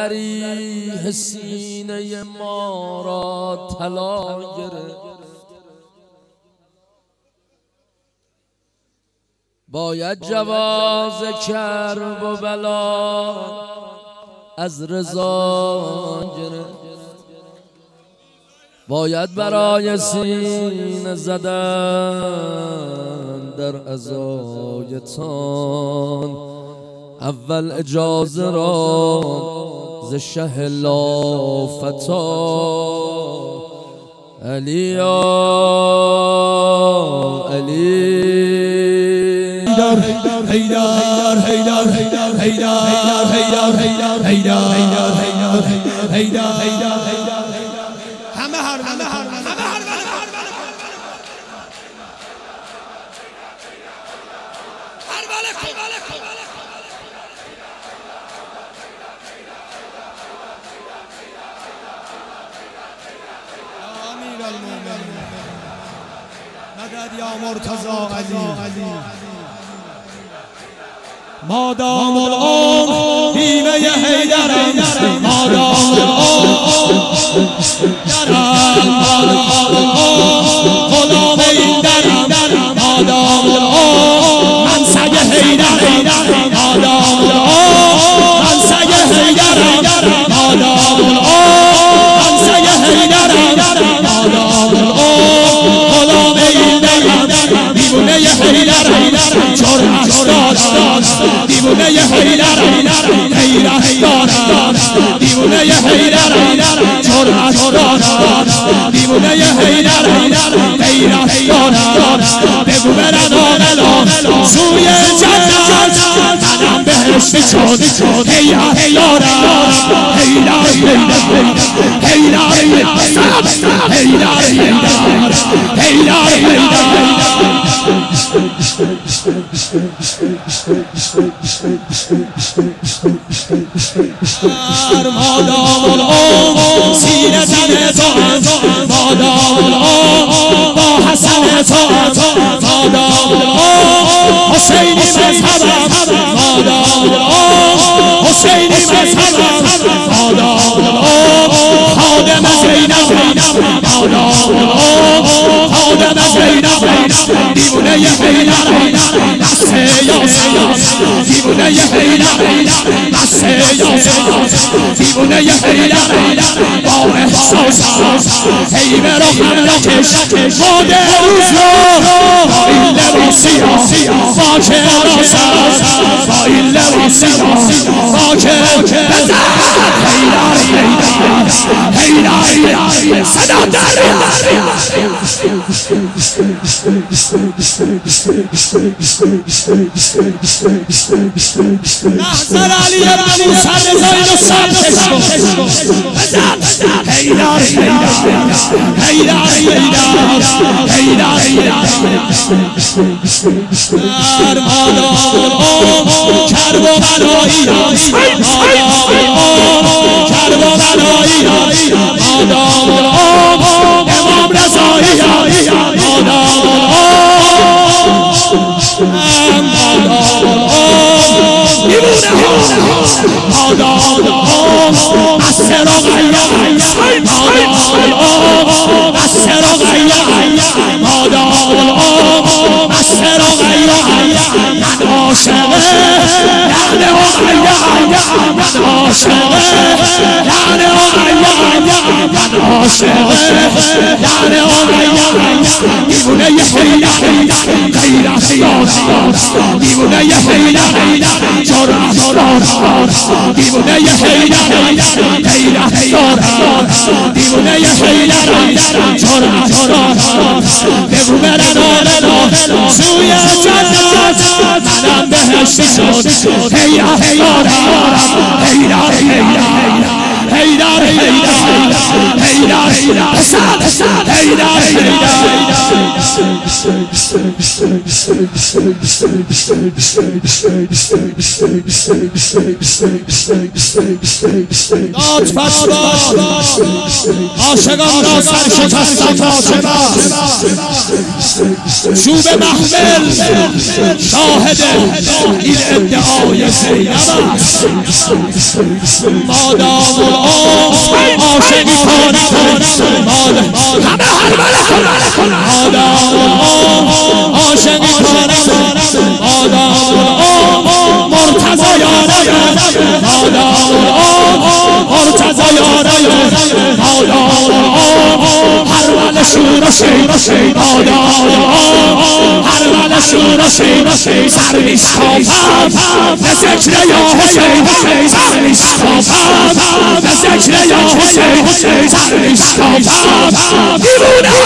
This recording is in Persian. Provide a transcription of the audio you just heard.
ضریح سینه ما را طلا گرفت. باید جواز کرب و بلا از رضا گرفت. باید برای سینه زدن در عزایتان اول اجازه را ز شه لافتا. علی یا علی حیدر حیدر حیدر حیدر حیدر حیدر حیدر حیدر حیدر همه هر مدد یا مرتضی علی مادام العمر بیمه حیدرم مادام العمر غلام این درم مادام العمر من سگ حیدرم مادام العمر من سگ حیدرم مادام العمر من سگ حیدرم مادام العمر غلام این درم دیوونه حیدرم جرأت دارم دیوونه حیدرم غیرت دارم دیوونه حیدرم جرأت دارم دیوونه حیدرم غیرت دارم بگو برن آقلا سوی جنت منم بهشت چون هیئت دارم حیدر حیدر مادام العمر سینه زن تو مادام العمر با حسن تو مادام العمر حسینی مذهبم مادام العمر حسینی مذهبم مادام العمر خادم زینب مادام العمر خادم زینب دیوونه حیدرم دست یاسر دیوونه حیدرم دست یاسر دیوونه حیدرم با احساس حیب رو هم نکش ماده روز رو با این لباسی خاک راست با این لباسی خاک بزن حیدر صدا در نحضر علی ابن موسی رضایی رو سر کشو بزن حیدر در مادام العمر کرب و بلایی مادام العمر کرب و بلایی مادام العمر امام رضایی مادام مادام العمر بسر و غیّر مادام العمر بسر و غیّر مادام العمر بسر و غیّر من عاشقه لعنه و غیّر من عاشقه لعنه و غیّر من عاشقه لعنه و غیّر دیوونه حیدر غیرت دارم دیوونه حیدر جرأت دارم دیوونه حیدر غیرت دارم دیوونه حیدر جرأت دارم بگو برن آقلا سوی جنت منم بهشت شد هیئت دارم حیدر عاشقان را سر شکستم چوب محمل شاهد این ادعای زینب است مادام عاشقی کنم مادام عاشقی کنم مادام مرتضی یارم مادام مرتضی یارم مادام هرول شورشی مادام هرول شورشی سر میشکافم به ذکر یا حسین سر میشکافم به ذکر یا حسین سر میشکافم دیوونه